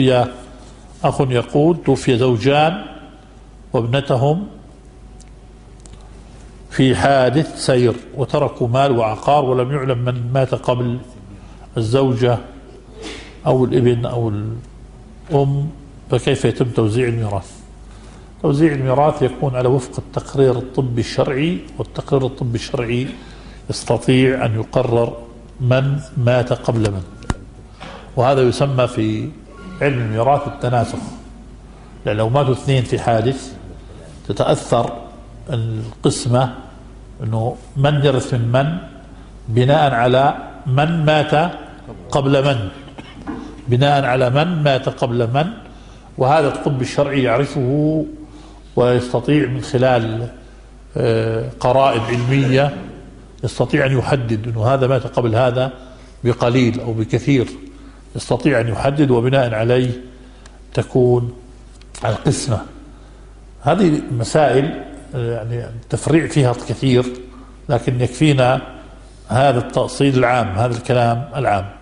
أخ يقول: توفي زوجان وابنتهم في حادث سير وتركوا مال وعقار ولم يعلم من مات قبل الزوجة أو الابن أو الأم، فكيف يتم توزيع الميراث؟ توزيع الميراث يكون على وفق التقرير الطبي الشرعي، والتقرير الطبي الشرعي يستطيع أن يقرر من مات قبل من، وهذا يسمى في علم الميراث التناسخ. لأن لو ماتوا اثنين في حادث تتأثر القسمة أنه من يرث من بناء على من مات قبل من، بناء على من مات قبل من. وهذا الطب الشرعي يعرفه ويستطيع من خلال قرائن علمية يستطيع أن يحدد أنه هذا مات قبل هذا بقليل أو بكثير، يستطيع أن يحدد وبناء عليه تكون القسمة. هذه مسائل يعني التفريع فيها كثير، لكن يكفينا هذا التأصيل العام، هذا الكلام العام.